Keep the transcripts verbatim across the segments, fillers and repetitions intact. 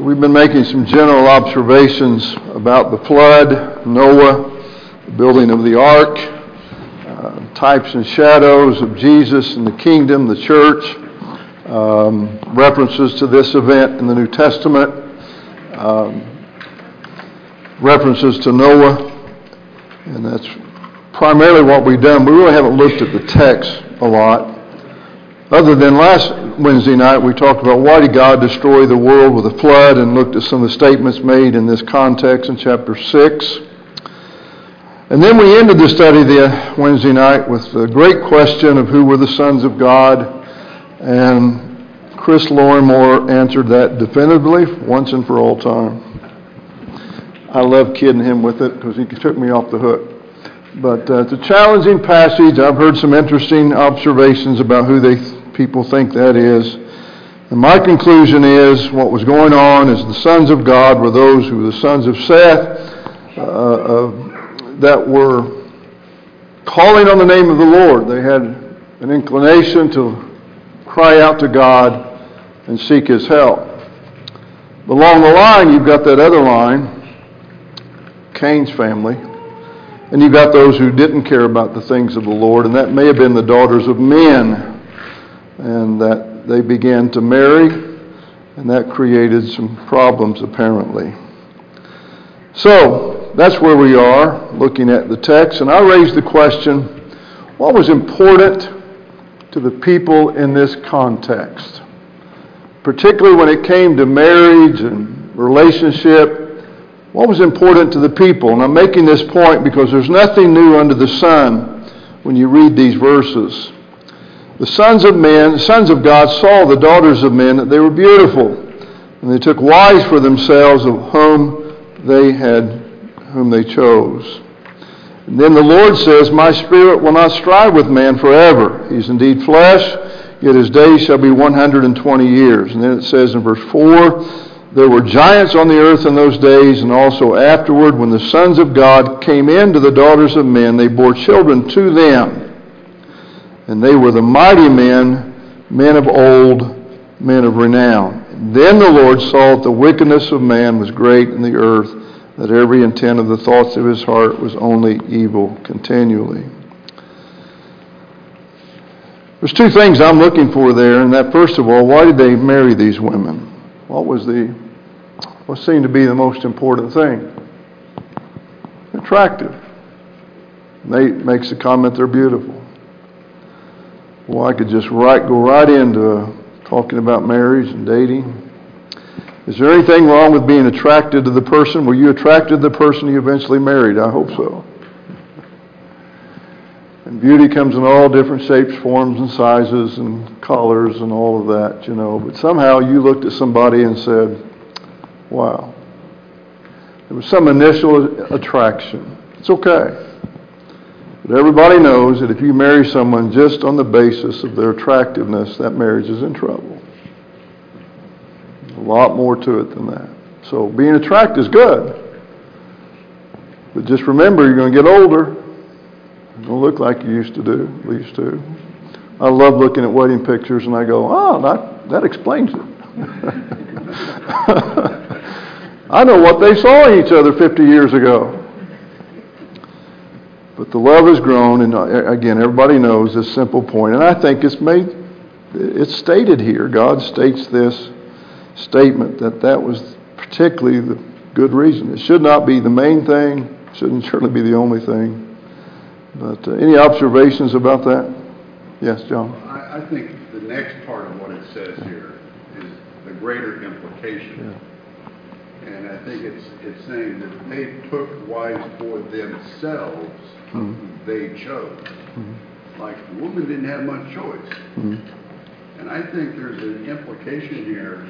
We've been making some general observations about the flood, Noah, the building of the ark, uh, types and shadows of Jesus and the kingdom, the church, um, references to this event in the New Testament, um, references to Noah, and that's primarily what we've done. We really haven't looked at the text a lot. Other than last Wednesday night, we talked about why did God destroy the world with a flood and looked at some of the statements made in this context in chapter six. And then we ended the study the Wednesday night with the great question of who were the sons of God. And Chris Lorimore answered that definitively once and for all time. I love kidding him with it because he took me off the hook. But uh, it's a challenging passage. I've heard some interesting observations about who they th- people think that is. And my conclusion is what was going on is the sons of God were those who were the sons of Seth uh, uh, that were calling on the name of the Lord. They had an inclination to cry out to God and seek His help. But along the line, you've got that other line, Cain's family. And you've got those who didn't care about the things of the Lord, and that may have been the daughters of men. And that they began to marry, and that created some problems apparently. So, that's where we are, looking at the text. And I raised the question, what was important to the people in this context? Particularly when it came to marriage and relationship, what was important to the people? And I'm making this point because there's nothing new under the sun when you read these verses. The sons of men, the sons of God saw the daughters of men that they were beautiful, and they took wives for themselves of whom they had, whom they chose. And then the Lord says, "My spirit will not strive with man forever. He is indeed flesh, yet his days shall be one hundred twenty years." And then it says in verse four, "There were giants on the earth in those days, and also afterward, when the sons of God came in to the daughters of men, they bore children to them. And they were the mighty men, men of old, men of renown. Then the Lord saw that the wickedness of man was great in the earth, that every intent of the thoughts of his heart was only evil continually." There's two things I'm looking for there, and that first of all, why did they marry these women? What was the, what seemed to be the most important thing? Attractive. Nate makes the comment they're beautiful. Well, I could just right go right into uh, talking about marriage and dating. Is there anything wrong with being attracted to the person? Were you attracted to the person you eventually married? I hope so. And beauty comes in all different shapes, forms, and sizes, and colors, and all of that, you know. But somehow you looked at somebody and said, wow. There was some initial attraction. It's okay. But everybody knows that if you marry someone just on the basis of their attractiveness, that marriage is in trouble. A lot more to it than that. So being attracted is good. But just remember, you're going to get older. You don't look like you used to do, at least to. I love looking at wedding pictures and I go, oh, that, that explains it. I know what they saw in each other fifty years ago. But the love has grown, and again, everybody knows this simple point, and I think it's made, it's stated here. God states this statement that that was particularly the good reason. It should not be the main thing, shouldn't certainly be the only thing. But uh, any observations about that? Yes, John? I, I think the next part of what it says here is the greater implication. Yeah. And I think it's it's saying that they took wives for themselves mm-hmm. who they chose. Mm-hmm. Like the woman didn't have much choice. Mm-hmm. And I think there's an implication here.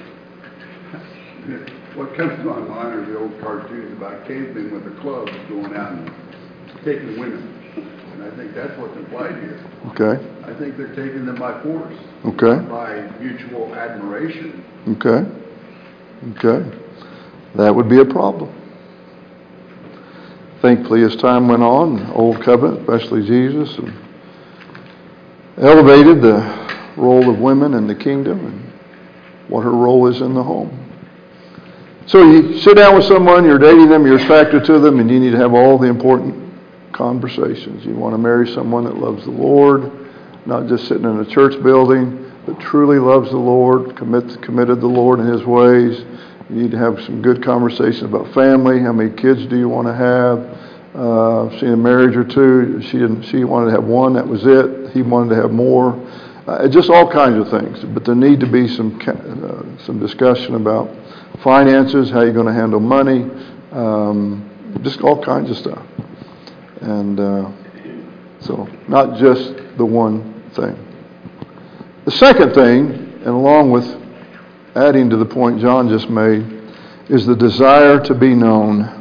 What comes to my mind are the old cartoons about cavemen with the clubs going out and taking women. And I think that's what's implied here. Okay. I think they're taking them by force. Okay. By mutual admiration. Okay. Okay. That would be a problem. Thankfully, as time went on, the Old Covenant, especially Jesus, and elevated the role of women in the kingdom and what her role is in the home. So you sit down with someone, you're dating them, you're attracted to them, and you need to have all the important conversations. You want to marry someone that loves the Lord, not just sitting in a church building, but truly loves the Lord, commit, committed to the Lord and His ways. You need to have some good conversation about family. How many kids do you want to have? Uh, I've seen a marriage or two. She didn't. She wanted to have one. That was it. He wanted to have more. Uh, just all kinds of things. But there need to be some uh, some discussion about finances, how you're going to handle money, um, just all kinds of stuff. And uh, so, not just the one thing. The second thing, and along with adding to the point John just made, is the desire to be known.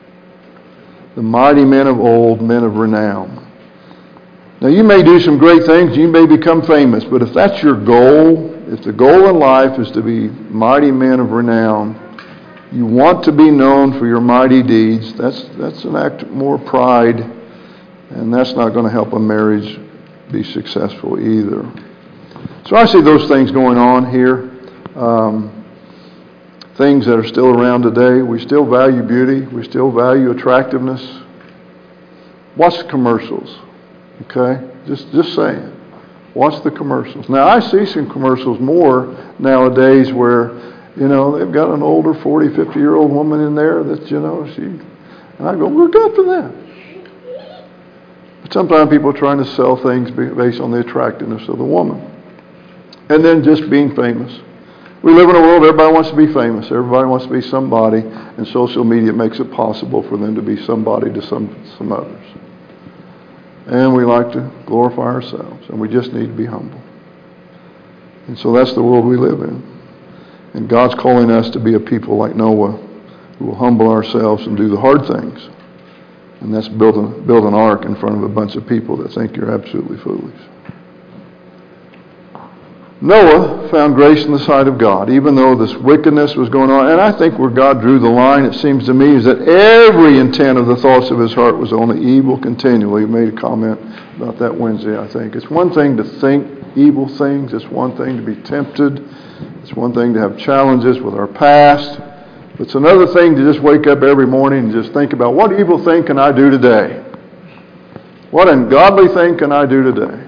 The mighty men of old, men of renown. Now, you may do some great things, you may become famous, but if that's your goal, if the goal in life is to be mighty men of renown, you want to be known for your mighty deeds, that's that's an act of more pride, and that's not going to help a marriage be successful either. So I see those things going on here. Um, things that are still around today. We still value beauty. We still value attractiveness. Watch the commercials. Okay? Just just saying. Watch the commercials. Now, I see some commercials more nowadays where, you know, they've got an older forty, fifty-year-old woman in there that, you know, she... And I go, well, good for them. But sometimes people are trying to sell things based on the attractiveness of the woman. And then just being famous. We live in a world, everybody wants to be famous. Everybody wants to be somebody. And social media makes it possible for them to be somebody to some, some others. And we like to glorify ourselves. And we just need to be humble. And so that's the world we live in. And God's calling us to be a people like Noah, who will humble ourselves and do the hard things. And that's build, a, build an ark in front of a bunch of people that think you're absolutely foolish. Noah found grace in the sight of God, even though this wickedness was going on. And I think where God drew the line, it seems to me, is that every intent of the thoughts of his heart was only evil continually. He made a comment about that Wednesday, I think. It's one thing to think evil things. It's one thing to be tempted. It's one thing to have challenges with our past. It's another thing to just wake up every morning and just think about, what evil thing can I do today? What ungodly thing can I do today?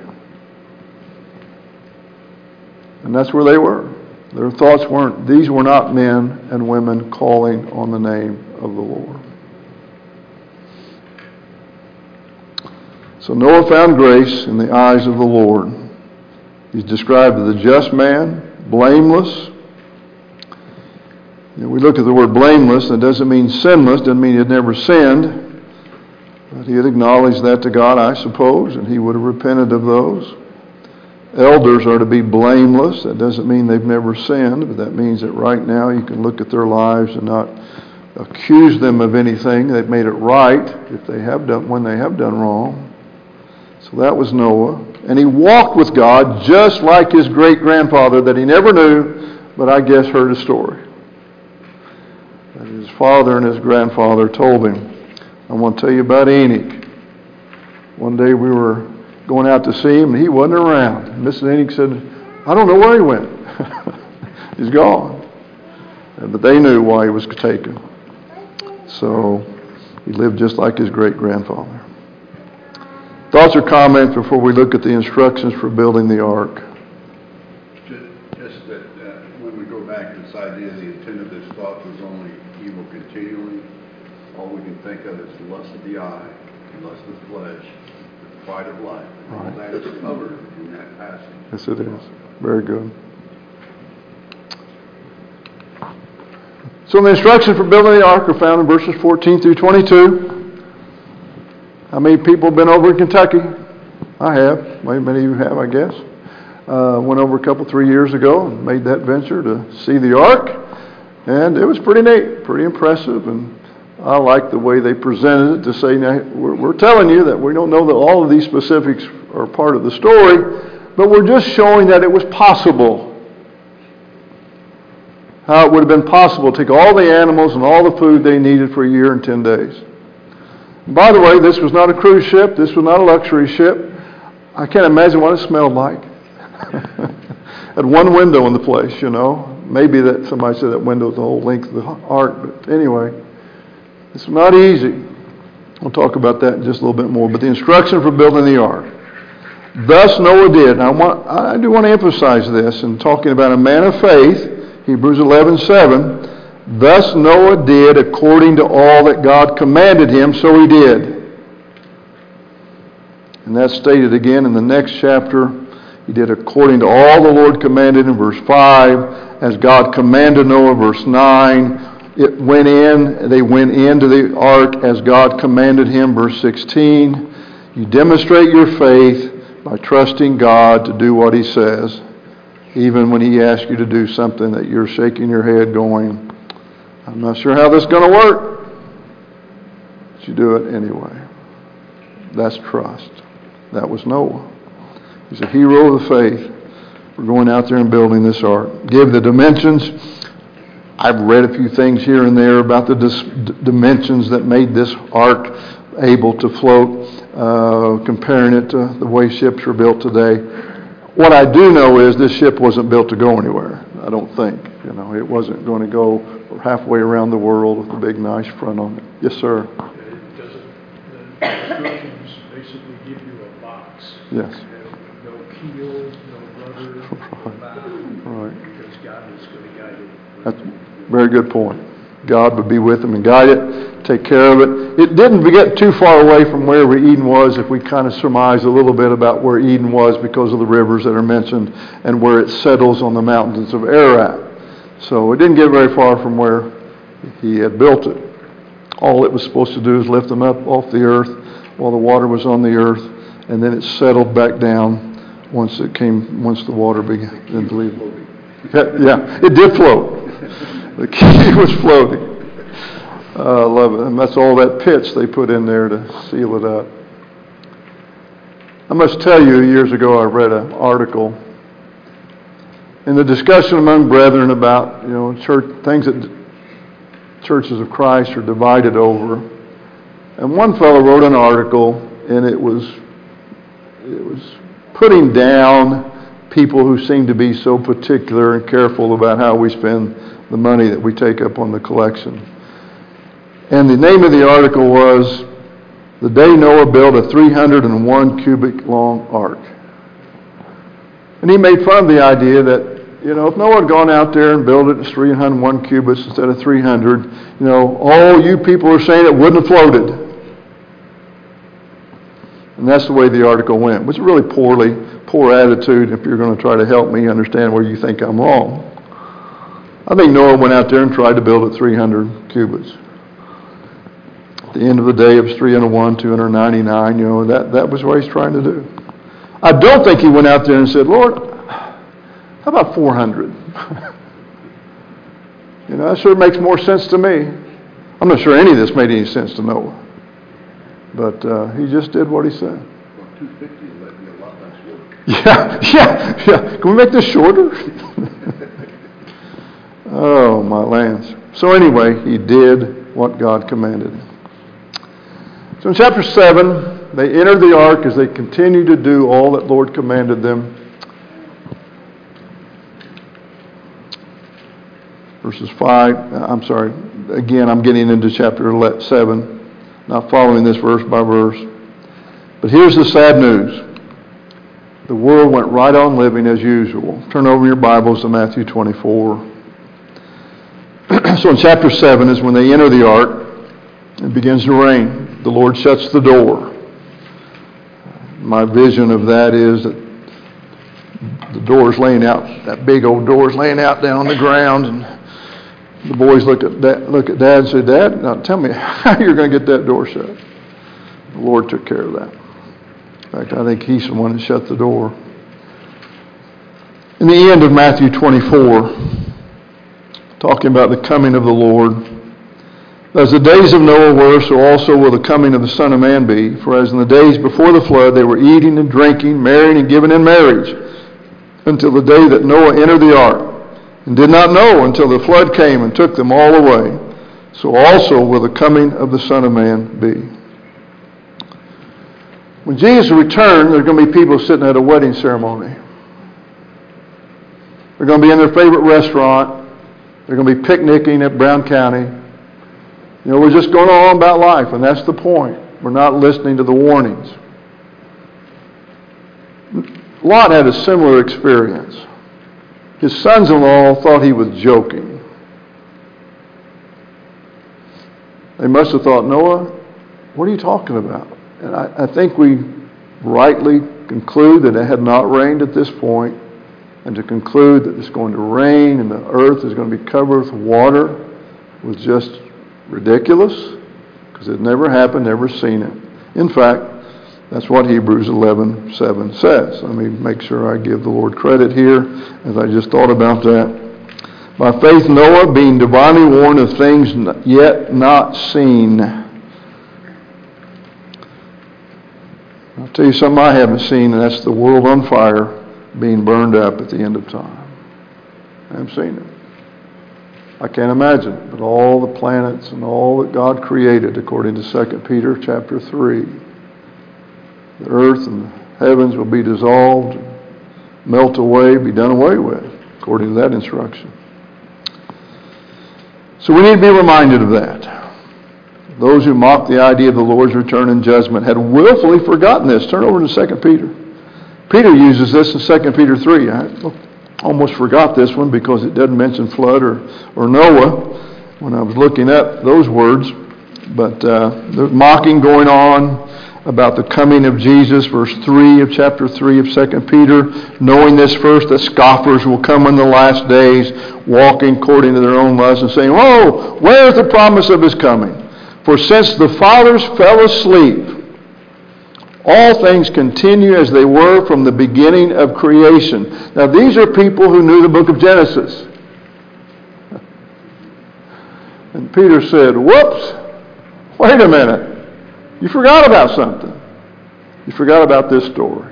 And that's where they were. Their thoughts weren't, these were not men and women calling on the name of the Lord. So Noah found grace in the eyes of the Lord. He's described as a just man, blameless. You know, we look at the word blameless, and it doesn't mean sinless, doesn't mean he had never sinned. But he had acknowledged that to God, I suppose, and he would have repented of those. Elders are to be blameless. That doesn't mean they've never sinned, but that means that right now you can look at their lives and not accuse them of anything. They've made it right if they have done when they have done wrong. So that was Noah. And he walked with God just like his great-grandfather that he never knew, but I guess heard a story. That his father and his grandfather told him. I want to tell you about Enoch. One day we were going out to see him, and he wasn't around. Missus Enoch said, I don't know where he went. He's gone. But they knew why he was taken. So he lived just like his great-grandfather. Thoughts or comments before we look at the instructions for building the ark? Just, just that uh, when we go back to this idea, the intent of this thought was only evil continually. All we can think of is the lust of the eye, the lust of the flesh, the pride of life. Right. All that is covered in that passage. Yes, it is. Very good. So the instructions for building the ark are found in verses fourteen through twenty-two. How many people have been over in Kentucky? I have. Many of you have, I guess. Uh, went over a couple, three years ago and made that venture to see the ark. And it was pretty neat, pretty impressive. And I like the way they presented it to say, now, we're, we're telling you that we don't know that all of these specifics are part of the story, but we're just showing that it was possible. How it would have been possible to take all the animals and all the food they needed for a year and ten days. By the way, this was not a cruise ship. This was not a luxury ship. I can't imagine what it smelled like. Had one window in the place, you know. maybe that somebody said that window's the whole length of the ark, but anyway, it's not easy. We'll talk about that in just a little bit more. But the instruction for building the ark. Thus Noah did. And I, want, I do want to emphasize this in talking about a man of faith, Hebrews eleven seven. Thus Noah did according to all that God commanded him, so he did. And that's stated again in the next chapter. He did according to all the Lord commanded in verse five, as God commanded Noah, verse nine. It went in, they went into the ark as God commanded him, verse sixteen. You demonstrate your faith by trusting God to do what he says, even when he asks you to do something that you're shaking your head going, I'm not sure how this is going to work. But you do it anyway. That's trust. That was Noah. He's a hero of the faith. We're going out there and building this ark. Give the dimensions. I've read a few things here and there about the dis- dimensions that made this ark able to float, uh, comparing it to the way ships are built today. What I do know is this ship wasn't built to go anywhere. I don't think. You know, it wasn't going to go halfway around the world with a big, nice front on it. Yes, sir. It doesn't. The instructions basically give you a box. Yes. No, no keel, no rudder, no bow. Right. Because God is going to guide it. That's a very good point. God would be with them and guide it, take care of it. It didn't get too far away from wherever Eden was, if we kind of surmise a little bit about where Eden was because of the rivers that are mentioned and where it settles on the mountains of Ararat. So it didn't get very far from where he had built it. All it was supposed to do is lift them up off the earth while the water was on the earth, and then it settled back down once it came, once the water began to leave. Yeah, it did float. The key was floating. I uh, love it. And that's all that pitch they put in there to seal it up. I must tell you, years ago I read an article in the discussion among brethren about, you know, church things that churches of Christ are divided over. And one fellow wrote an article, and it was it was putting down people who seem to be so particular and careful about how we spend the money that we take up on the collection. And the name of the article was, The Day Noah Built a three hundred one Cubic Long Ark. And he made fun of the idea that, you know, if Noah had gone out there and built it as three hundred one cubits instead of three hundred, you know, all you people are saying it wouldn't have floated. And that's the way the article went. It was really poorly, poor attitude if you're going to try to help me understand where you think I'm wrong. I think Noah went out there and tried to build it three hundred cubits. At the end of the day, it was three hundred one, two hundred ninety-nine, you know, that, that was what he's trying to do. I don't think he went out there and said, Lord, how about four hundred? You know, that sure makes more sense to me. I'm not sure any of this made any sense to Noah. But uh, he just did what he said. Well, two fifty will let me a lot less work. Yeah, yeah, yeah. Can we make this shorter? Oh, my lands. So anyway, he did what God commanded him. So in chapter seven, they entered the ark as they continued to do all that Lord commanded them. Verses five, I'm sorry, again, I'm getting into chapter seven, not following this verse by verse. But here's the sad news. The world went right on living as usual. Turn over your Bibles to Matthew twenty-four. So in chapter seven is when they enter the ark. It begins to rain. The Lord shuts the door. My vision of that is that the door's laying out, that big old door's laying out down on the ground, and the boys look at Dad, look at Dad and say, Dad, now tell me how you're going to get that door shut. The Lord took care of that. In fact, I think He's the one that shut the door. In the end of Matthew twenty-four, talking about the coming of the Lord, as the days of Noah were, so also will the coming of the Son of Man be. For as in the days before the flood, they were eating and drinking, marrying and giving in marriage, until the day that Noah entered the ark, and did not know until the flood came and took them all away. So also will the coming of the Son of Man be. When Jesus returns, there are going to be people sitting at a wedding ceremony. They're going to be in their favorite restaurant. They're going to be picnicking at Brown County. You know, we're just going on about life, and that's the point. We're not listening to the warnings. Lot had a similar experience. His sons-in-law thought he was joking. They must have thought, Noah, what are you talking about? And I, I think we rightly conclude that it had not rained at this point, and to conclude that it's going to rain and the earth is going to be covered with water was just ridiculous, because it never happened, never seen it. In fact, that's what Hebrews eleven seven says. Let me make sure I give the Lord credit here, as I just thought about that. By faith Noah, being divinely warned of things yet not seen. I'll tell you something I haven't seen, and that's the world on fire being burned up at the end of time. I haven't seen it. I can't imagine it, but all the planets and all that God created, according to Second Peter chapter three, the earth and the heavens will be dissolved, melt away, be done away with, according to that instruction. So we need to be reminded of that. Those who mock the idea of the Lord's return and judgment had willfully forgotten this. Turn over to Second Peter. Peter uses this in Second Peter three. I almost forgot this one because it doesn't mention flood or, or Noah when I was looking up those words. But uh, there's mocking going on about the coming of Jesus, verse three of chapter three of Second Peter. Knowing this first, that scoffers will come in the last days, walking according to their own lusts, and saying, "Whoa, where is the promise of his coming? For since the fathers fell asleep, all things continue as they were from the beginning of creation." Now these are people who knew the book of Genesis. And Peter said, whoops, wait a minute. You forgot about something. You forgot about this story.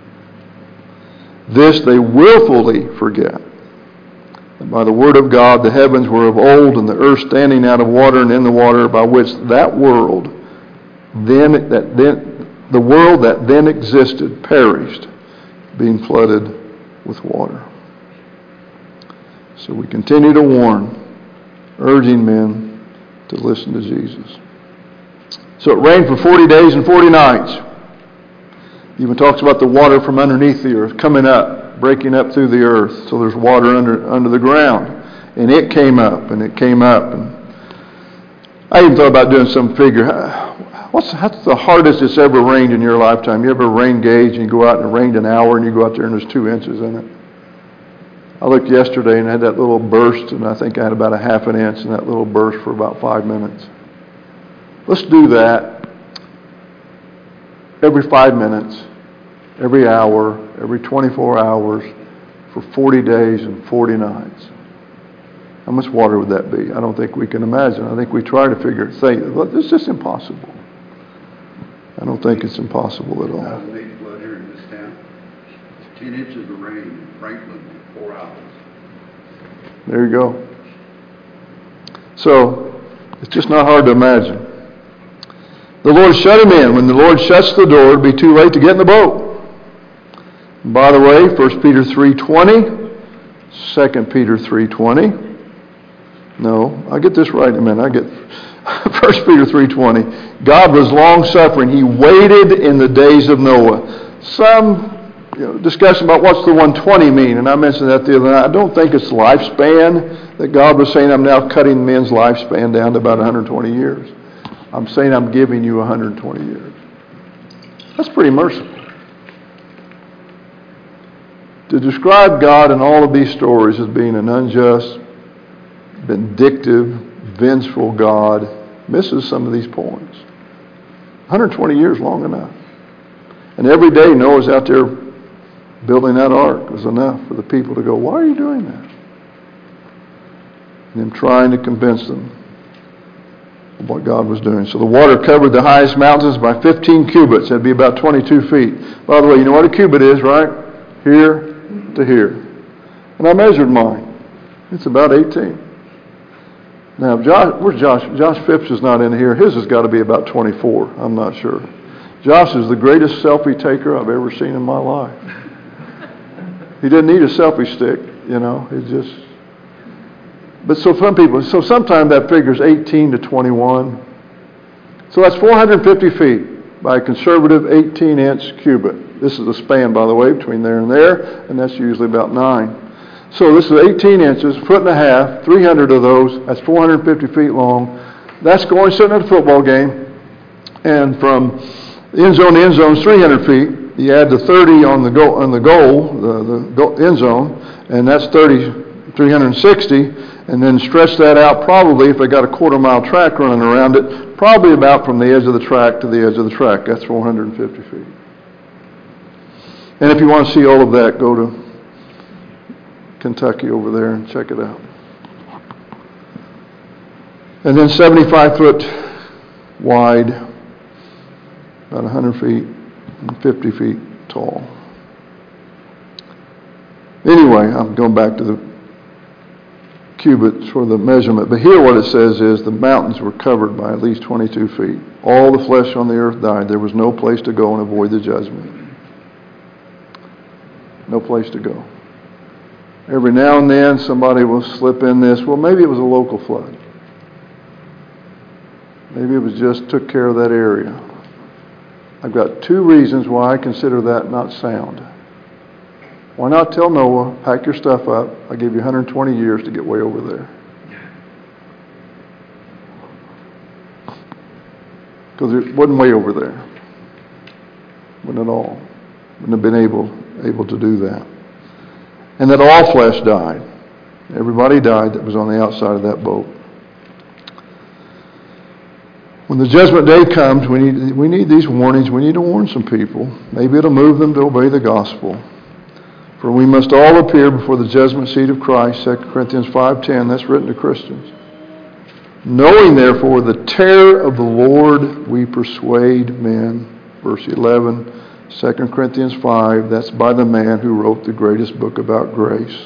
This they willfully forget. And by the word of God, the heavens were of old, and the earth standing out of water and in the water, by which that world, then that then the world that then existed, perished, being flooded with water. So we continue to warn, urging men to listen to Jesus. So it rained for forty days and forty nights. It even talks about the water from underneath the earth coming up, breaking up through the earth. So there's water under under the ground. And it came up, and it came up. And I even thought about doing some figure. What's, what's the hardest it's ever rained in your lifetime? You ever rain gauge and you go out and it rained an hour and you go out there and there's two inches in it? I looked yesterday and I had that little burst, and I think I had about a half an inch in that little burst for about five minutes. Let's do that every five minutes, every hour, every twenty-four hours for forty days and forty nights. How much water would that be? I don't think we can imagine. I think we try to figure it. Say, look, it's just impossible. I don't think it's impossible at all. two thousand eight flood here in this town. ten inches of rain in Franklin in four hours. There you go. So, it's just not hard to imagine. The Lord shut him in. When the Lord shuts the door, it'll be too late to get in the boat. And by the way, First Peter three twenty, Second Peter three twenty. No, I'll get this right in a minute. I get First Peter three twenty. God was long-suffering. He waited in the days of Noah. Some you know, discussion about what's the one twenty mean, and I mentioned that the other night. I don't think it's lifespan that God was saying, I'm now cutting men's lifespan down to about one hundred twenty years. I'm saying I'm giving you one hundred twenty years. That's pretty merciful. To describe God in all of these stories as being an unjust, vindictive, vengeful God misses some of these points. one hundred twenty years, long enough. And every day Noah's out there building that ark was enough for the people to go, why are you doing that? And him trying to convince them of what God was doing. So the water covered the highest mountains by fifteen cubits. That'd be about twenty-two feet. By the way, you know what a cubit is, right? Here to here. And I measured mine. It's about eighteen. Now, Josh, where's Josh? Josh Phipps is not in here. His has got to be about twenty-four. I'm not sure. Josh is the greatest selfie taker I've ever seen in my life. He didn't need a selfie stick, you know. He just, But so some people, so sometimes that figures eighteen to twenty-one. So that's four hundred fifty feet by a conservative eighteen inch cubit. This is the span, by the way, between there and there, and that's usually about nine. So this is eighteen inches, foot and a half, three hundred of those. That's four hundred fifty feet long. That's going sitting at a football game. And from end zone to end zone is three hundred feet. You add the thirty on the goal, on the goal, the, the goal, end zone, and that's thirty, three hundred sixty. And then stretch that out probably, if they got a quarter mile track running around it, probably about from the edge of the track to the edge of the track. That's four hundred fifty feet. And if you want to see all of that, go to Kentucky over there and check it out. And then seventy-five foot wide, about one hundred feet, and fifty feet tall. Anyway, I'm going back to the cubits for the measurement. But here what it says is the mountains were covered by at least twenty-two feet. All the flesh on the earth died. There was no place to go and avoid the judgment. No place to go. Every now and then somebody will slip in this. Well, maybe it was a local flood. Maybe it was just took care of that area. I've got two reasons why I consider that not sound. Why not tell Noah, pack your stuff up, I'll give you one hundred twenty years to get way over there. Because it wasn't way over there. Wasn't at all. Wouldn't have been able, able to do that. And that all flesh died. Everybody died that was on the outside of that boat. When the judgment day comes, we need, we need these warnings. We need to warn some people. Maybe it'll move them to obey the gospel. For we must all appear before the judgment seat of Christ, Second Corinthians five ten, that's written to Christians. Knowing therefore the terror of the Lord, we persuade men. Verse eleven, Second Corinthians five, that's by the man who wrote the greatest book about grace.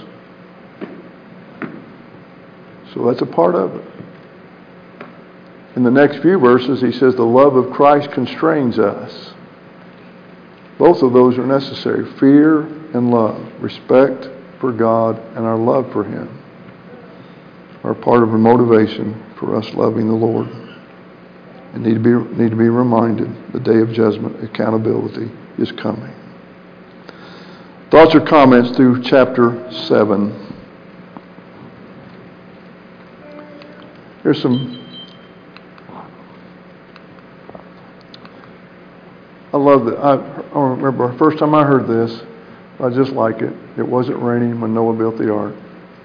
So that's a part of it. In the next few verses, he says the love of Christ constrains us. Both of those are necessary. Fear and love. Respect for God and our love for Him are part of a motivation for us loving the Lord. And need to be need to be reminded the day of judgment, accountability is coming. Thoughts or comments through chapter seven. Here's some. I love that. I, I remember the first time I heard this, I just like it. It wasn't raining when Noah built the ark.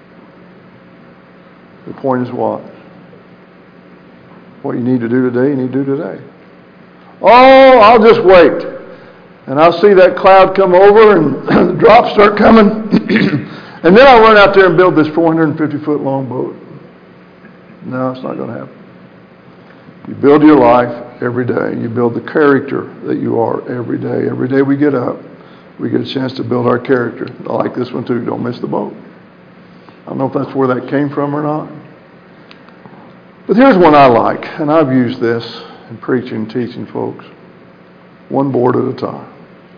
The point is what? What you need to do today, you need to do today. Oh, I'll just wait. And I'll see that cloud come over and the drops start coming. And then I'll run out there and build this four hundred fifty foot long boat. No, it's not going to happen. You build your life every day. You build the character that you are every day. Every day we get up, we get a chance to build our character. I like this one too. Don't miss the boat. I don't know if that's where that came from or not. But here's one I like, and I've used this in preaching and teaching folks. One board at a time.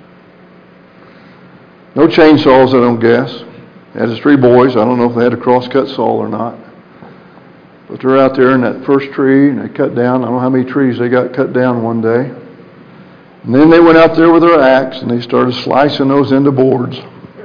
No chainsaws, I don't guess. They had his three boys. I don't know if they had a cross-cut saw or not. But they're out there in that first tree, and they cut down. I don't know how many trees they got cut down one day. And then they went out there with their axe, and they started slicing those into boards.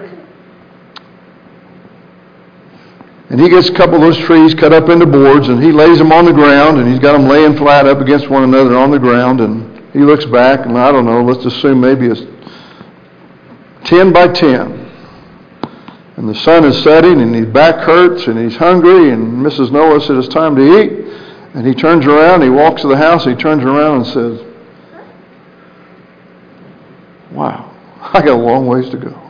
And he gets a couple of those trees cut up into boards, and he lays them on the ground, and he's got them laying flat up against one another on the ground, and he looks back, and I don't know, let's assume maybe it's ten by ten. And the sun is setting, and his back hurts, and he's hungry, and Missus Noah said it's time to eat. And he turns around, he walks to the house, he turns around and says, wow, I got a long ways to go.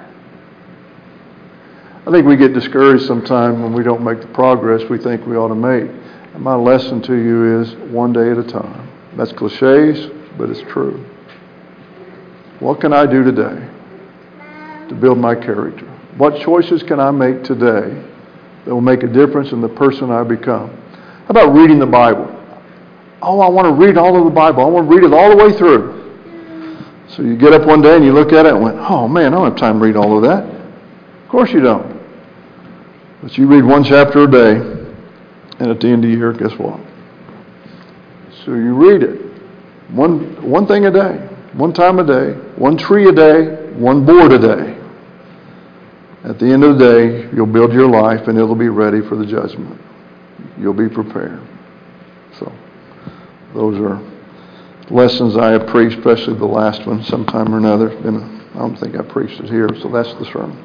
I think we get discouraged sometimes when we don't make the progress we think we ought to make. And my lesson to you is one day at a time. That's cliches, but it's true. What can I do today to build my character? What choices can I make today that will make a difference in the person I become? How about reading the Bible? Oh, I want to read all of the Bible. I want to read it all the way through. So you get up one day and you look at it and went, oh man, I don't have time to read all of that. Of course you don't. But you read one chapter a day. And at the end of the year, guess what? So you read it. One, one thing a day, one time a day, one tree a day, one board a day. At the end of the day, you'll build your life and it'll be ready for the judgment. You'll be prepared. So those are lessons I have preached, especially the last one sometime or another. Been, I don't think I preached it here, so that's the sermon.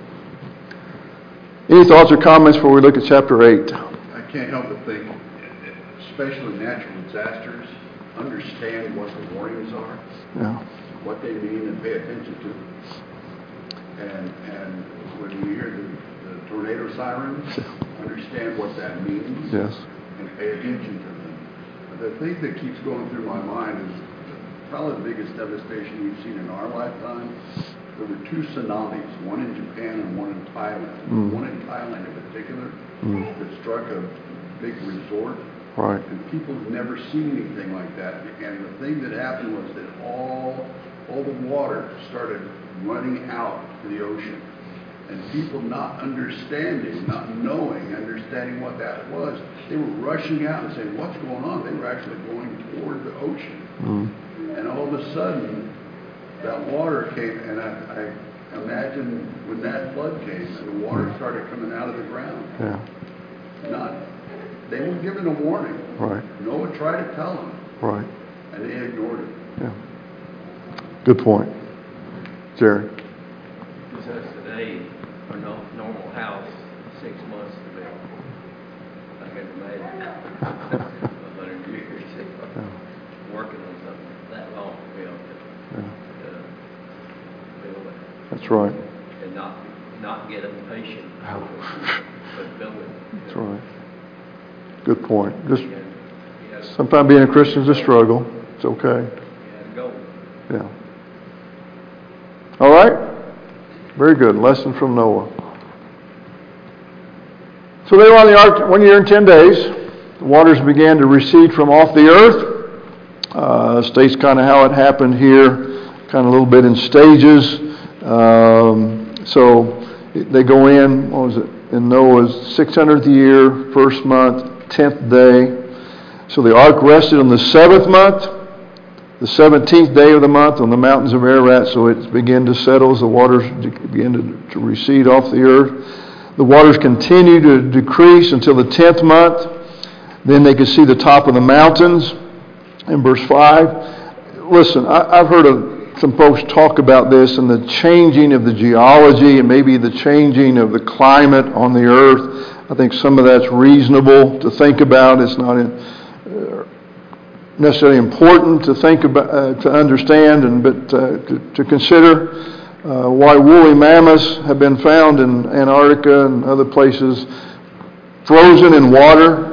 Any thoughts or comments before we look at chapter eight? I can't help but think, especially natural disasters, understand what the warnings are, Yeah. what they mean, and pay attention to them. And, and when you hear the, the tornado sirens, understand what that means, Yes. and pay attention to them. The thing that keeps going through my mind is probably the biggest devastation we've seen in our lifetime. There were two tsunamis, one in Japan and one in Thailand. Mm. One in Thailand in particular Mm. that struck a big resort. Right. And people have never seen anything like that. And the thing that happened was that all all the water started running out to the ocean. And people not understanding, not knowing, understanding what that was, they were rushing out and saying, what's going on? They were actually going toward the ocean. Mm. And all of a sudden, that water came, and I, I imagine when that flood came and the water started coming out of the ground. Yeah. Not, they were given a warning. Right. Noah tried to tell them, Right. and they ignored it. Yeah. Good point. Jerry. Because today, a no, normal house, six months to build. I can imagine a hundred years Yeah. working on something that long to build it. Yeah. Uh, build it. That's right. And not not get impatient, but build it. That's right. Good point. Just You gotta- you gotta- sometimes being a Christian is a struggle. It's okay. You gotta go. Yeah. All right. Very good. Lesson from Noah. So they were on the ark one year and ten days. The waters began to recede from off the earth. Uh, states kind of how it happened here, kind of a little bit in stages. Um, so they go in, what was it, in Noah's six hundredth year, first month, tenth day. So the ark rested on the seventh month, the seventeenth day of the month on the mountains of Ararat, so it began to settle as the waters began to, to recede off the earth. The waters continued to decrease until the tenth month. Then they could see the top of the mountains. In verse five, listen, I, I've heard of some folks talk about this and the changing of the geology and maybe the changing of the climate on the earth. I think some of that's reasonable to think about. It's not in, uh, necessarily important to think about, uh, to understand, and but uh, to, to consider uh, why woolly mammoths have been found in Antarctica and other places, frozen in water.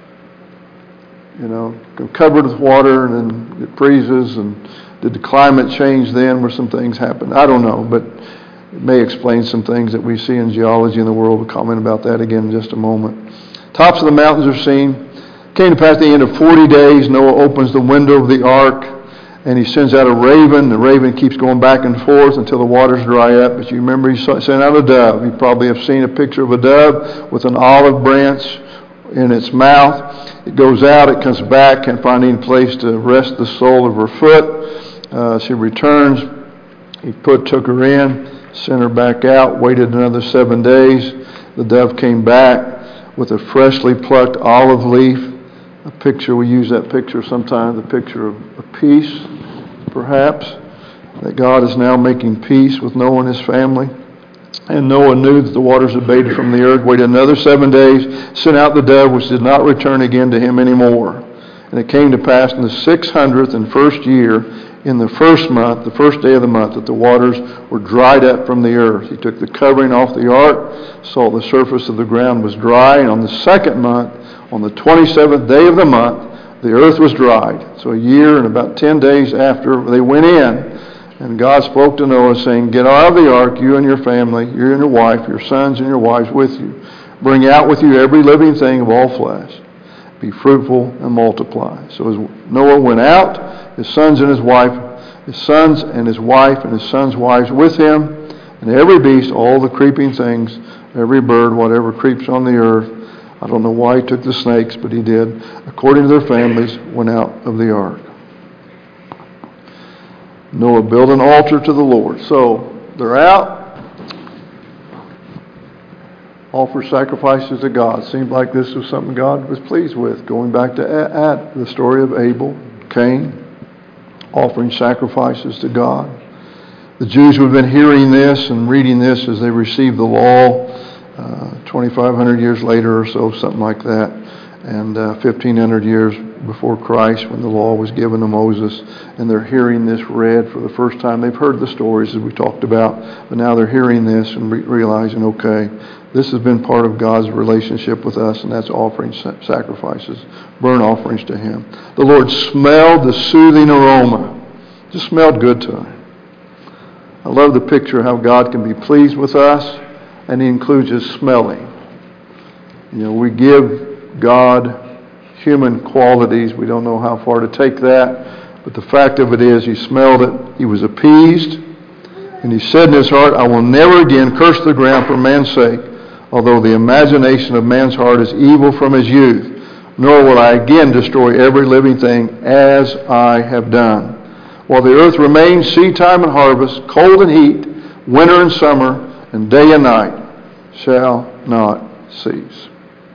You know, covered with water, and then it freezes. And did the climate change then, where some things happened? I don't know, but it may explain some things that we see in geology in the world. We'll comment about that again in just a moment. Tops of the mountains are seen. Came to pass at the end of forty days, Noah opens the window of the ark, and he sends out a raven. The raven keeps going back and forth until the waters dry up. But you remember he sent out a dove. You probably have seen a picture of a dove with an olive branch in its mouth. It goes out, it comes back, can't find any place to rest the sole of her foot. Uh, she returns. He put, took her in, sent her back out, waited another seven days. The dove came back with a freshly plucked olive leaf. A picture, we use that picture sometimes, the picture of, of peace, perhaps, that God is now making peace with Noah and his family. And Noah knew that the waters abated from the earth, waited another seven days, sent out the dove, which did not return again to him anymore. And it came to pass in the six hundredth and first year, in the first month, the first day of the month, that the waters were dried up from the earth. He took the covering off the ark, saw the surface of the ground was dry, and on the second month, on the twenty-seventh day of the month, the earth was dried. So a year and about ten days after they went in, and God spoke to Noah, saying, "Get out of the ark, you and your family, you and your wife, your sons and your wives with you. Bring out with you every living thing of all flesh. Be fruitful and multiply." So as Noah went out, his sons and his wife, his sons and his wife and his sons' wives with him, and every beast, all the creeping things, every bird, whatever creeps on the earth, I don't know why he took the snakes, but he did. According to their families, went out of the ark. Noah built an altar to the Lord. So they're out, offer sacrifices to God. Seemed like this was something God was pleased with. Going back to at the story of Abel, Cain, offering sacrifices to God. The Jews who have been hearing this and reading this as they received the law uh, twenty-five hundred years later or so, something like that, and uh, fifteen hundred years before Christ when the law was given to Moses, and they're hearing this read for the first time. They've heard the stories as we talked about, but now they're hearing this and re- realizing, okay, this has been part of God's relationship with us, and that's offering sacrifices, burnt offerings to Him. The Lord smelled the soothing aroma. Just smelled good to Him. I love the picture of how God can be pleased with us, and He includes His smelling. You know, we give God human qualities. We don't know how far to take that, but the fact of it is He smelled it. He was appeased, and He said in His heart, I will never again curse the ground for man's sake, although the imagination of man's heart is evil from his youth, nor will I again destroy every living thing as I have done. While the earth remains, seed time and harvest, cold and heat, winter and summer, and day and night shall not cease.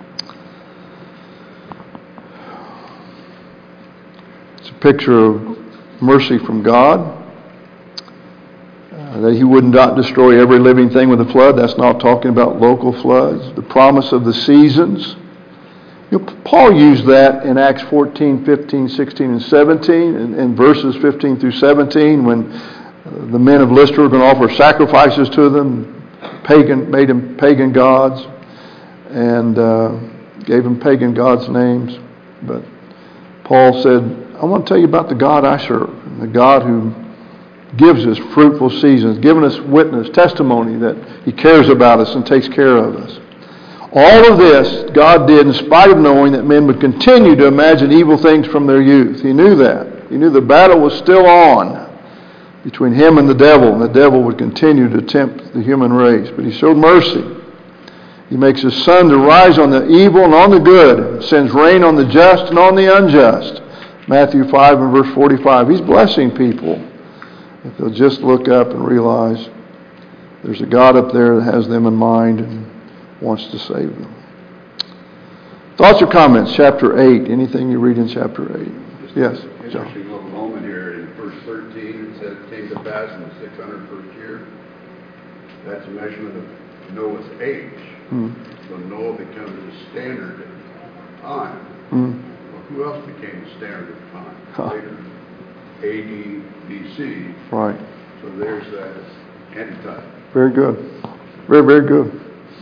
It's a picture of mercy from God. Uh, that He would not destroy every living thing with a flood. That's not talking about local floods. The promise of the seasons. You know, Paul used that in Acts fourteen, fifteen, sixteen, and seventeen, in, in verses fifteen through seventeen, when uh, the men of Lystra were going to offer sacrifices to them, pagan, made them pagan gods, and uh, gave them pagan gods' names. But Paul said, I want to tell you about the God I serve, the God who gives us fruitful seasons, giving us witness, testimony that He cares about us and takes care of us. All of this God did in spite of knowing that men would continue to imagine evil things from their youth. He knew that. He knew the battle was still on between Him and the devil, and the devil would continue to tempt the human race. But He showed mercy. He makes His sun to rise on the evil and on the good, sends rain on the just and on the unjust. Matthew five and verse forty-five. He's blessing people if they'll just look up and realize there's a God up there that has them in mind and wants to save them. Thoughts or comments? Chapter eight. Anything you read in chapter eight? Just Yes, an John. interesting little moment here in verse thirteen. It says, it came to pass in the six hundred first year. That's a measurement of Noah's age. Mm. So Noah becomes the standard of time. Mm. Well, who else became the standard of time? Huh. Later. A D B C. Right. So there's that antitype. Very good. Very, very good.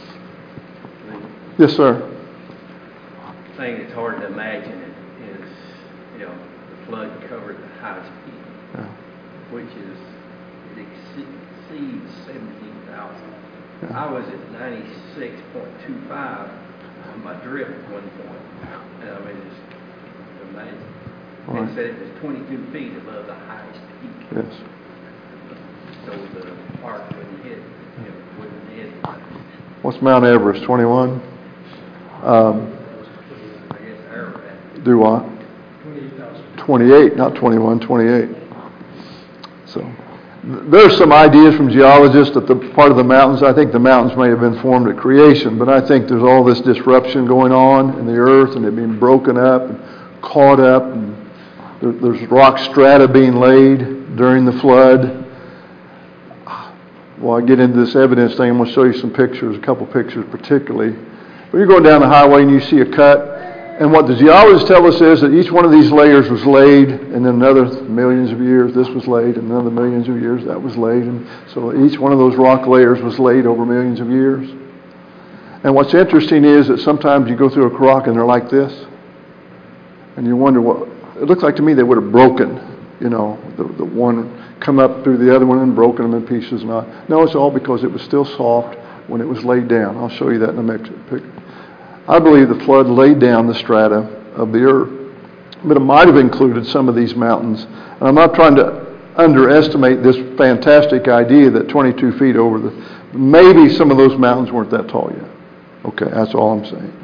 Yes, sir. The thing that's hard to imagine is, you know, the flood covered the highest peak, Yeah. which is, it exceeds seventeen thousand. Yeah. I was at ninety-six point two five on my drip at one point. And I mean, it's amazing. Right. It said it was twenty-two feet above the highest peak. Yes. So the ark wouldn't hit, you know, wouldn't hit. What's Mount Everest? twenty-one? Um, I guess Ararat. do what? twenty-eight thousand. twenty-eight, not twenty-one, twenty-eight. So th- there's some ideas from geologists that the part of the mountains, I think the mountains may have been formed at creation, but I think there's all this disruption going on in the earth and it being broken up and caught up, and there, there's rock strata being laid during the flood. Well, I get into this evidence thing, I'm going to show you some pictures, a couple pictures particularly. But you're going down the highway and you see a cut, and what the geologists tell us is that each one of these layers was laid, and then another millions of years this was laid, and another millions of years that was laid, and so each one of those rock layers was laid over millions of years. And what's interesting is that sometimes you go through a rock and they're like this, and you wonder what, it looks like to me they would have broken, you know, the, the one come up through the other one and broken them in pieces. Not. No, it's all because it was still soft when it was laid down. I'll show you that in the next picture. I believe the flood laid down the strata of the earth, but it might have included some of these mountains. And I'm not trying to underestimate this fantastic idea that twenty-two feet over the, maybe some of those mountains weren't that tall yet. Okay, that's all I'm saying.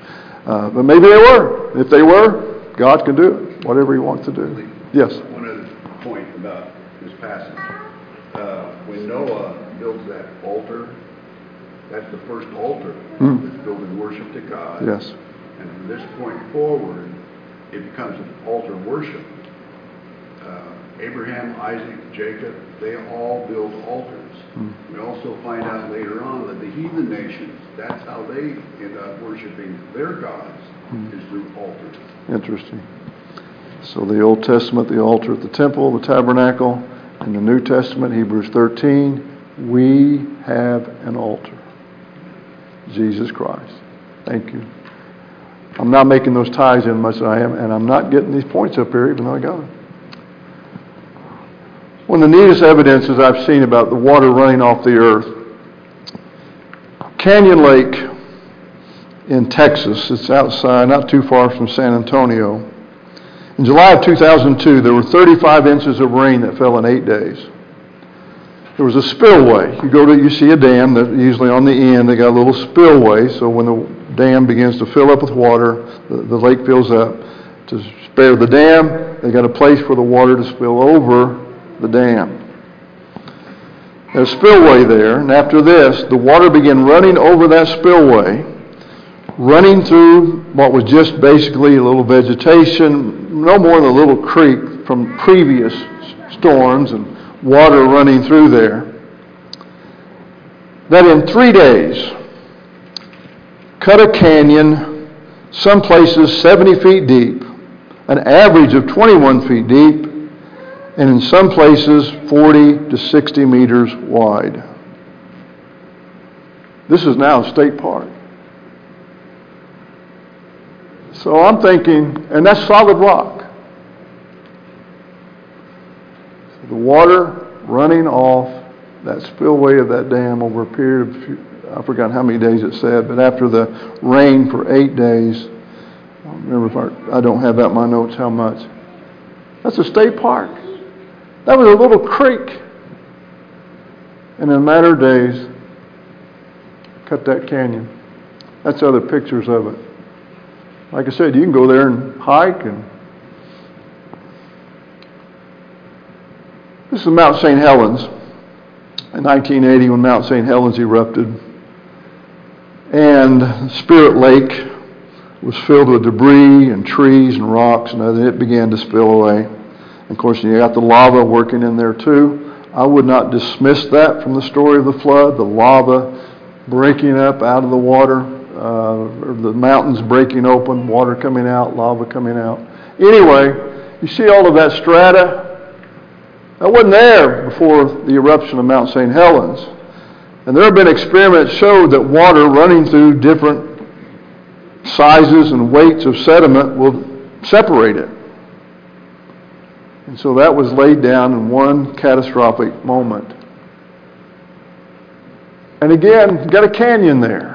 Uh, but maybe they were. If they were, God can do it, whatever he wants to do. Yes? One other point about this passage. Uh, when Noah builds that altar, that's the first altar Mm. that's built in worship to God. Yes. And from this point forward, it becomes an altar worship. Uh, Abraham, Isaac, Jacob, they all built altars. Mm. We also find out later on that the heathen nations, that's how they end up worshiping their gods, Mm. is through altars. Interesting. So the Old Testament, the altar at the temple, the tabernacle. In the New Testament, Hebrews thirteen, we have an altar. Jesus Christ. Thank you. I'm not making those ties in much as I am, and I'm not getting these points up here, even though I got them. One of the neatest evidences I've seen about the water running off the earth, Canyon Lake in Texas, it's outside, not too far from San Antonio. In July of two thousand two, there were thirty-five inches of rain that fell in eight days. There was a spillway. You go to, you see a dam that usually on the end, they got a little spillway, so when the dam begins to fill up with water, the, the lake fills up. To spare the dam, they got a place for the water to spill over the dam. There's a spillway there, and after this, the water began running over that spillway, running through what was just basically a little vegetation, no more than a little creek from previous storms and water running through there. That in three days, cut a canyon, some places seventy feet deep, an average of twenty-one feet deep, and in some places forty to sixty meters wide. This is now a state park. So I'm thinking, and that's solid rock. The water running off that spillway of that dam over a period of, few, I forgot how many days it said, but after the rain for eight days, I don't remember if I, I don't have that in my notes how much. That's a state park. That was a little creek. And in a matter of days, cut that canyon. That's other pictures of it. Like I said, you can go there and hike. And this is Mount Saint Helens. In nineteen eighty, when Mount Saint Helens erupted, and Spirit Lake was filled with debris and trees and rocks, and then it began to spill away. And of course, you got the lava working in there too. I would not dismiss that from the story of the flood, the lava breaking up out of the water, uh, or the mountains breaking open, water coming out, lava coming out. Anyway, you see all of that strata? That wasn't there before the eruption of Mount Saint Helens. And there have been experiments showed that water running through different sizes and weights of sediment will separate it. And so that was laid down in one catastrophic moment. And again, you got a canyon there.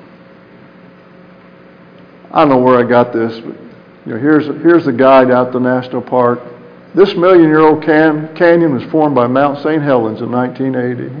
I don't know where I got this, but you know, here's here's the guide out the national park. This million-year-old can, canyon was formed by Mount Saint Helens in nineteen eighty.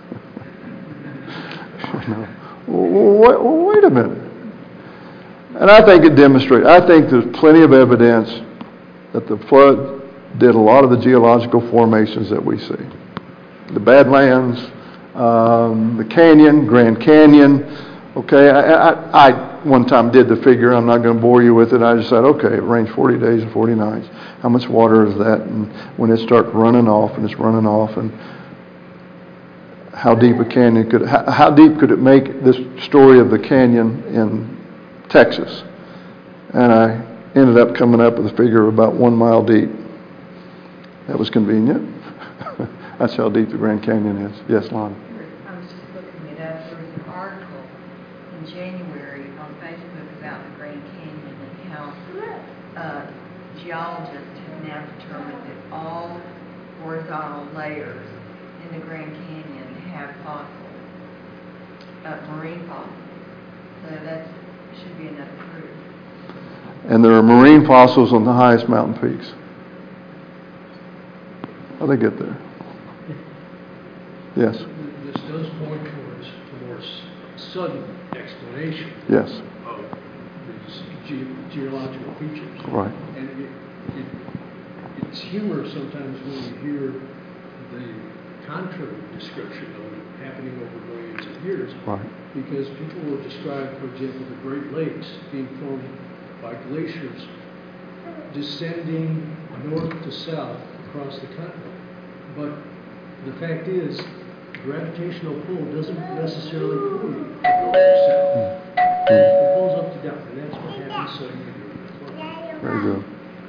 wait, wait a minute. And I think it demonstrates, I think there's plenty of evidence that the flood did a lot of the geological formations that we see. The Badlands, um, the canyon, Grand Canyon. Okay, I, I, I one time did the figure. I'm not going to bore you with it. I just said, okay, it rains forty days and forty nights. How much water is that? And when it starts running off, and it's running off, and how deep a canyon could, how, how deep could it make this story of the canyon in Texas? And I ended up coming up with a figure of about one mile deep. That was convenient. That's how deep the Grand Canyon is. Yes, Lon. I was just looking it up. There was an article in January on Facebook about the Grand Canyon and how uh, geologists have now determined that all horizontal layers in the Grand Canyon have fossils, uh, marine fossils. So that should be enough proof. And there are marine fossils on the highest mountain peaks. How do they get there? Yes. This does point towards a more sudden explanation Yes. of these ge- geological features. Right. And it, it, it's humorous sometimes when you hear the contrary description of it happening over millions of years. Right. Because people will describe, for example, the Great Lakes being formed by glaciers descending north to south across the continent. But the fact is, gravitational pull doesn't necessarily pull you from north to south. It pulls up to down, and that's what happens, so you can do it. Very good.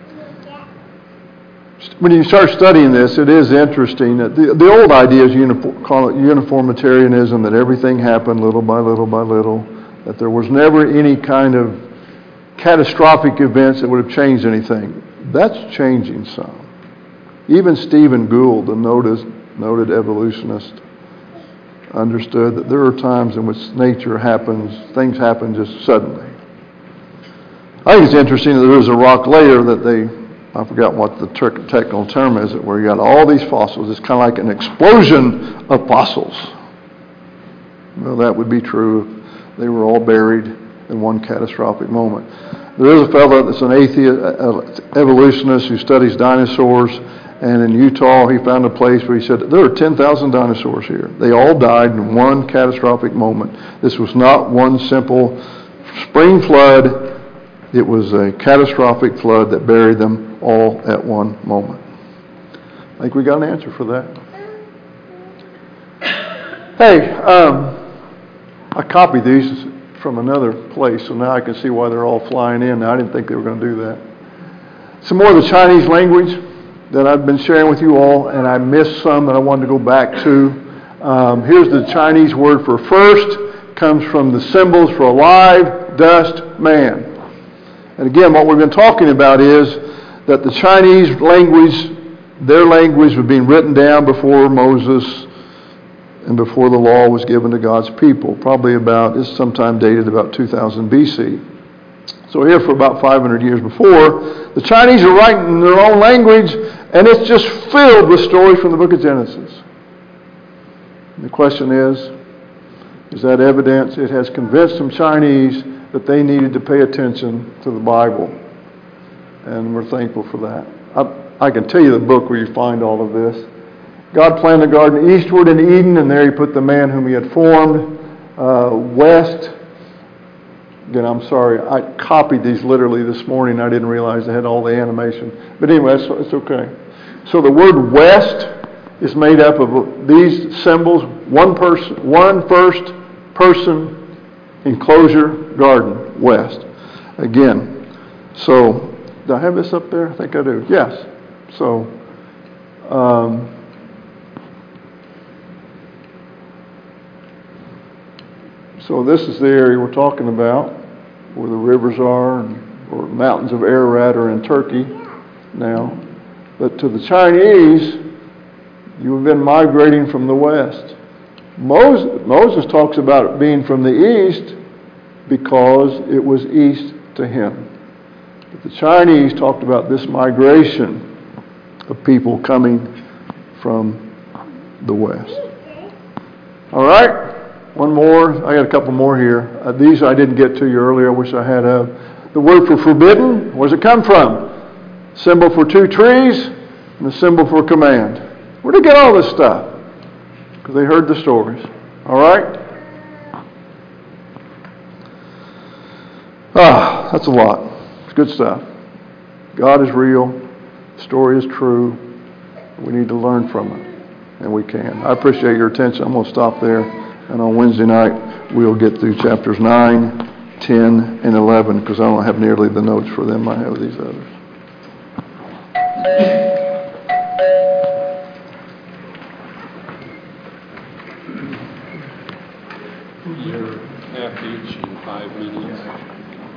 When you start studying this, it is interesting. That the, the old idea is uniform, call it uniformitarianism, that everything happened little by little by little, that there was never any kind of catastrophic events that would have changed anything. That's changing some. Even Stephen Gould, the noted, noted evolutionist, understood that there are times in which nature happens, things happen just suddenly. I think it's interesting that there was a rock layer that they, I forgot what the ter- technical term is, where you got all these fossils. It's kind of like an explosion of fossils. Well, that would be true if they were all buried in one catastrophic moment. There is a fellow that's an atheist, uh, evolutionist who studies dinosaurs, and in Utah he found a place where he said there are ten thousand dinosaurs here. They all died in one catastrophic moment. This was not one simple spring flood. It was a catastrophic flood that buried them all at one moment. I think we got an answer for that. Hey, um, I copied these from another place, so now I can see why they're all flying in. Now, I didn't think they were going to do that. Some more of the Chinese language that I've been sharing with you all, and I missed some that I wanted to go back to. Um, here's the Chinese word for first. Comes from the symbols for alive, dust, man. And again, what we've been talking about is that the Chinese language, their language was being written down before Moses and before the law was given to God's people. Probably about, it's sometime dated about two thousand B C. So here for about five hundred years before, the Chinese are writing in their own language, and it's just filled with stories from the book of Genesis. And the question is, is that evidence? It has convinced some Chinese that they needed to pay attention to the Bible. And we're thankful for that. I, I can tell you the book where you find all of this. God planned the garden eastward in Eden, and there he put the man whom he had formed. Uh, west, again, I'm sorry, I copied these literally this morning. I didn't realize they had all the animation. But anyway, it's, it's okay. So the word west is made up of these symbols. One person, one first person enclosure garden, west. Again, so, do I have this up there? I think I do. Yes. So, um, so this is the area we're talking about, where the rivers are, and or mountains of Ararat are in Turkey now. But to the Chinese, you have been migrating from the west. Moses, Moses talks about it being from the east because it was east to him. But the Chinese talked about this migration of people coming from the west. All right, one more. I got a couple more here. Uh, these I didn't get to you earlier. I wish I had. Uh, the word for forbidden, where does it come from? Symbol for two trees and the symbol for command. Where did they get all this stuff? Because they heard the stories. All right? Ah, that's a lot. It's good stuff. God is real. The story is true. We need to learn from it. And we can. I appreciate your attention. I'm going to stop there. And on Wednesday night, we'll get through chapters nine, ten, and eleven, because I don't have nearly the notes for them I have these others.